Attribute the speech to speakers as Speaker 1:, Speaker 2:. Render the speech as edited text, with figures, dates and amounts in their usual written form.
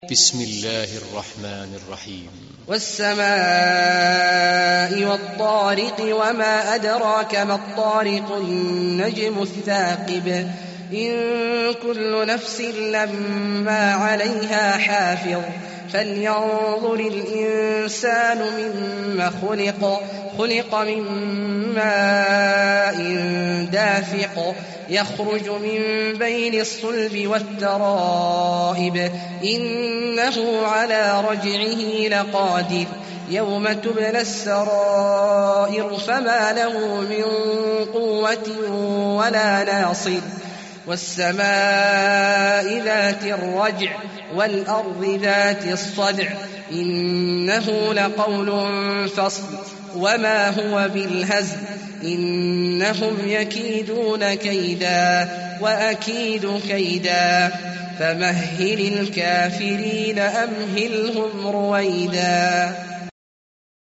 Speaker 1: بسم الله الرحمن الرحيم.
Speaker 2: والسماء والطارق وما أدراك ما الطارق النجم الثاقب إن كل نفس لما عليها حافظ فلينظر الإنسان مما خلق من ماء دافق يخرج من بين الصلب والترائب إنه على رجعه لقادر يوم تبلى السرائر فما له من قوة ولا ناصر والسماء ذات الرجع والأرض ذات الصدع إنه لقول فصل وما هو بالهزل إنهم يكيدون كيدا وأكيد كيدا فمهل الكافرين أمهلهم رويدا.